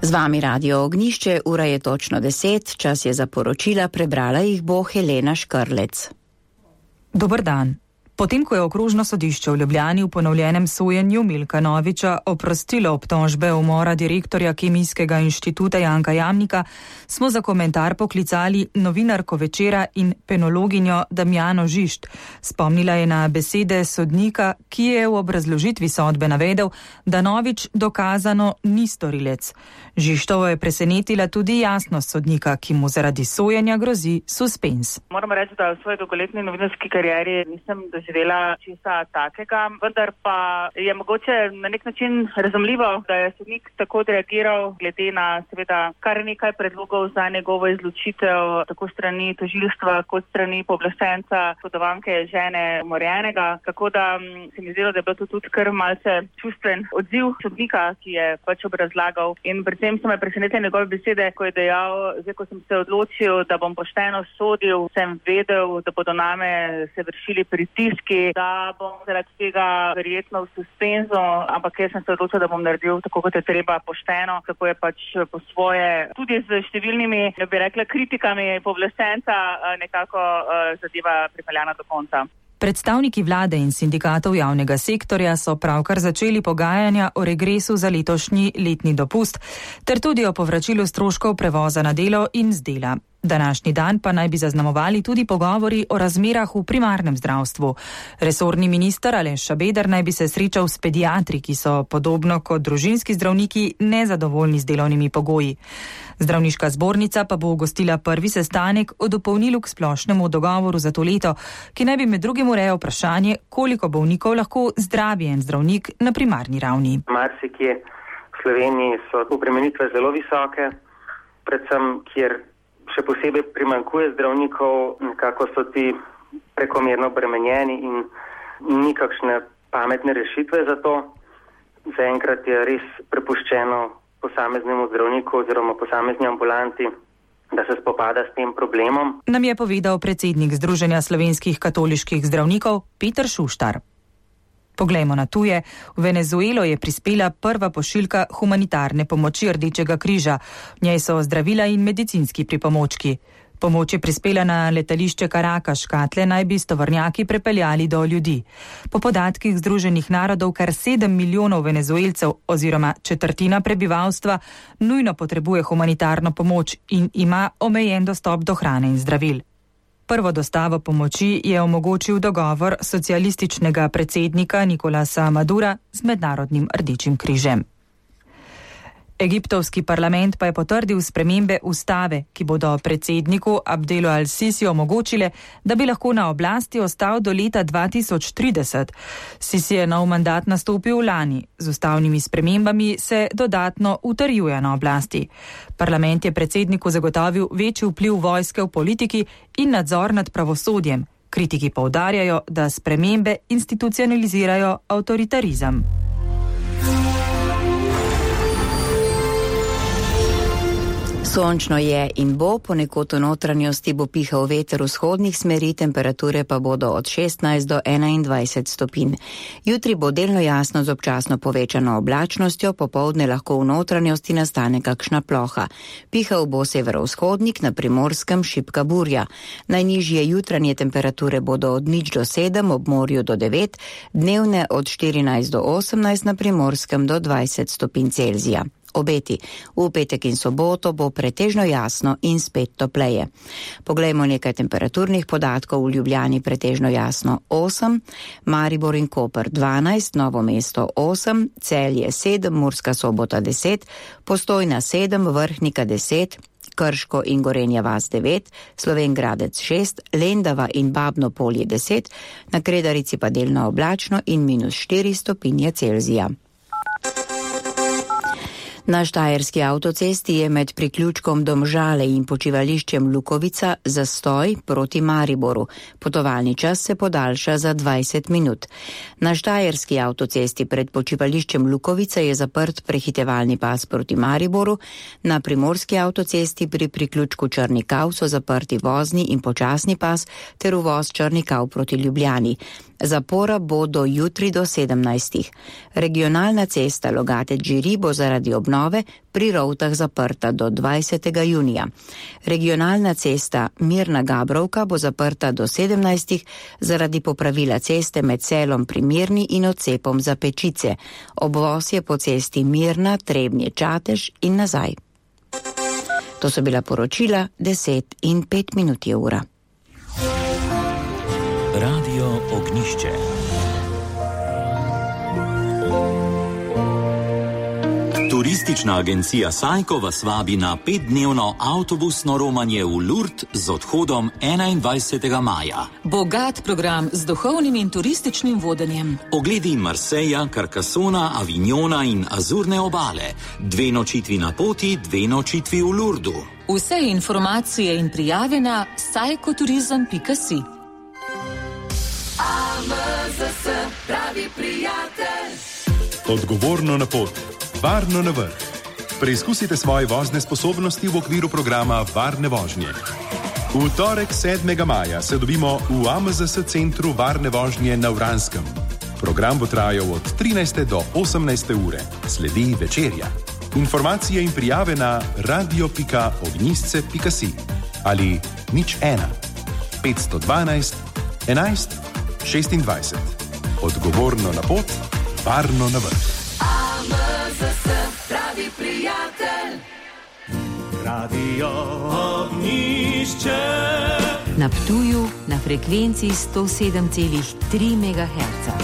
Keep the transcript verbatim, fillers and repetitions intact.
Z vami Radio Ognjišče, ura je točno deset, čas je za poročila, prebrala jih bo Helena Škrlec. Dober dan. Potem, ko je okrožno sodišče v Ljubljani v ponovljenem sojenju Milka Noviča oprostilo obtožbe umora direktorja Kemijskega inštituta Janka Jamnika, smo za komentar poklicali novinarko Večera in penologinjo Damjano Žišt. Spomnila je na besede sodnika, ki je v obrazložitvi sodbe navedel, da Novič dokazano ni storilec. Žištovo je presenetila tudi jasnost sodnika, ki mu zaradi sojenja grozi suspenz. Moram reči, da v svoji dolgoletni novinarski karieri nisem doživela česa takega, vendar pa je mogoče na nek način razumljivo, da je sodnik tako reagiral glede na seveda kar nekaj predlogov za njegovo izločitev, tako strani tožilstva kot strani pooblaščenca oškodovanke žene umorjenega. Tako da se mi zdelo, da je bilo to tudi kar malce čustven odziv sodnika, ki je pač obrazlagal. In predvsem so me presenetile njegove besede, ko je dejal, zdaj ko sem se odločil, da bom pošteno sodil, sem vedel, da bodo name se vršili pritiski, da bom zaradi tega verjetno v suspenzu, ampak jaz sem se odločil, da bom naredil tako, kot je treba, pošteno, tako je pač po svoje, tudi z številnimi, da bi rekla, kritikami pooblaščenca nekako zadeva pripeljana do konca. Predstavniki vlade in sindikatov javnega sektorja so pravkar začeli pogajanja o regresu za letošnji letni dopust, ter tudi o povračilu stroškov prevoza na delo in z dela. Današnji dan pa naj bi zaznamovali tudi pogovori o razmerah v primarnem zdravstvu. Resorni minister Aleš Šabeder naj bi se srečal s pediatri, ki so podobno kot družinski zdravniki nezadovoljni z delovnimi pogoji. Zdravniška zbornica pa bo gostila prvi sestanek o dopolnilu k splošnemu dogovoru za to leto, ki naj bi med drugim urejal vprašanje, koliko bolnikov lahko zdravi en zdravnik na primarni ravni. Marsikje v Sloveniji so obremenitve zelo visoke, predvsem kjer še posebej primanjkuje zdravnikov, nekako so ti prekomerno obremenjeni in ni kakšne pametne rešitve za to. Zaenkrat je res prepuščeno posameznemu zdravniku oziroma posamezni ambulanti, da se spopada s tem problemom. Nam je povedal predsednik Združenja slovenskih katoliških zdravnikov Peter Šuštar. Poglejmo na tuje. V Venezuelo je prispela prva pošiljka humanitarne pomoči Rdečega križa. V njej so zdravila in medicinski pripomočki. Pomoč je prispela na letališče Caracas, škatle naj bi s tovornjaki prepeljali do ljudi. Po podatkih Združenih narodov kar sedem milijonov venezuelcev oziroma četrtina prebivalstva nujno potrebuje humanitarno pomoč in ima omejen dostop do hrane in zdravil. Prvo dostavo pomoči je omogočil dogovor socialističnega predsednika Nicolasa Madura z Mednarodnim Rdečim križem. Egiptovski parlament pa je potrdil spremembe ustave, ki bodo predsedniku Abdelu al-Sisi omogočile, da bi lahko na oblasti ostal do leta dva tisoč trideset. Sisi je nov mandat nastopil lani. Z ustavnimi spremembami se dodatno utrjuje na oblasti. Parlament je predsedniku zagotovil večji vpliv vojske v politiki in nadzor nad pravosodjem. Kritiki poudarjajo, da spremembe institucionalizirajo avtoritarizem. Sončno je in bo, ponekod v notranjosti bo pihal veter vzhodnih smeri, temperature pa bodo od šestnajst do enaindvajset stopinj. Jutri bo delno jasno z občasno povečano oblačnostjo, popoldne lahko v notranjosti nastane kakšna ploha. Pihal bo severovzhodnik, na Primorskem šibka burja. Najnižje jutranje temperature bodo od nič do sedem, ob morju do devet, dnevne od štirinajst do osemnajst, na Primorskem do dvajset stopinj Celzija. Obeti. V petek in soboto bo pretežno jasno in spet topleje. Poglejmo nekaj temperaturnih podatkov. V Ljubljani pretežno jasno osem, Maribor in Koper dvanajst, Novo mesto osem, Celje sedem, Murska Sobota deset, Postojna sedem, Vrhnika deset, Krško in Gorenja vas devet, Slovenj Gradec šest, Lendava in Babno Polje deset, na Kredarici pa delno oblačno in minus štiri stopinje Celzija. Na štajerski avtocesti je med priključkom Domžale in počivališčem Lukovica zastoj proti Mariboru. Potovalni čas se podaljša za dvajset minut. Na štajerski avtocesti pred počivališčem Lukovica je zaprt prehitevalni pas proti Mariboru. Na primorski avtocesti pri priključku Črnikav so zaprti vozni in počasni pas ter uvoz Črnikav proti Ljubljani. Zapora bo do jutri do sedemnajstih. Regionalna cesta Logate-Žiri bo zaradi obnove pri Rovtah zaprta do dvajsetega junija. Regionalna cesta Mirna-Gabrovka bo zaprta do sedemnajstih zaradi popravila ceste med selom pri Mirni in odcepom za Pečice. Obvoz je po cesti Mirna, Trebnje-Čatež in nazaj. To so bila poročila, deset in pet minut je ura. Radio Ognišče. Turistična agencija Sajko vas vabi na petdnevno avtobusno romanje v Lourdes z odhodom enaindvajsetega maja. Bogat program z duhovnim in turističnim vodenjem. Ogledi Marseja, Carcassona, Avignona in Azurne obale. Dve nočitvi na poti, dve nočitvi v Lourdu. Vse informacije in prijave na sajkoturizem pika si. A M Z S, pravi prijatelj. Odgovorno na pot. Varno na vrh. Preizkusite svoje vozne sposobnosti v okviru programa Varne vožnje. V torek sedmega maja se dobimo v A M Z S centru Varne vožnje na Vranskem. Program bo trajal od trinajste do osemnajste ure. Sledi večerja. Informacije in prijave na radio pika ognisce pika si ali nič ena petsto dvanajst enajst šestindvajset. Odgovorno na pot, varno na vrh. A M Z S, pravi prijatelj. Radio Ognišče. Na Ptuju na frekvenci sto sedem celih tri megaherca.